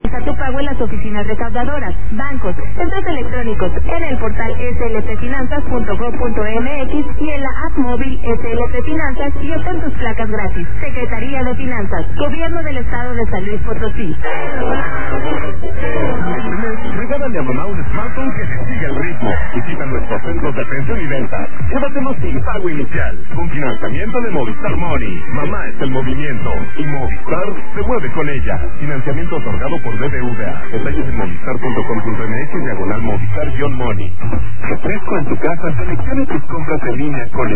Realiza tu pago en las oficinas recaudadoras, bancos, centros electrónicos, en el portal slpfinanzas.gov.mx y en la app móvil SLP Finanzas y obtén tus placas gratis. Secretaría de Finanzas, Gobierno del Estado de San Luis Potosí. Regálale a mamá un smartphone que te siga el ritmo. Visita nuestros centros de atención y venta. Llévatelos sin pago inicial, con financiamiento de Movistar Money. Mamá es el movimiento y Movistar se mueve con ella. Financiamiento otorgado por BBVA. Detalles en movistar.com.mx/Movistar-Money. Refresco en tu casa. Seleccione tus compras en línea con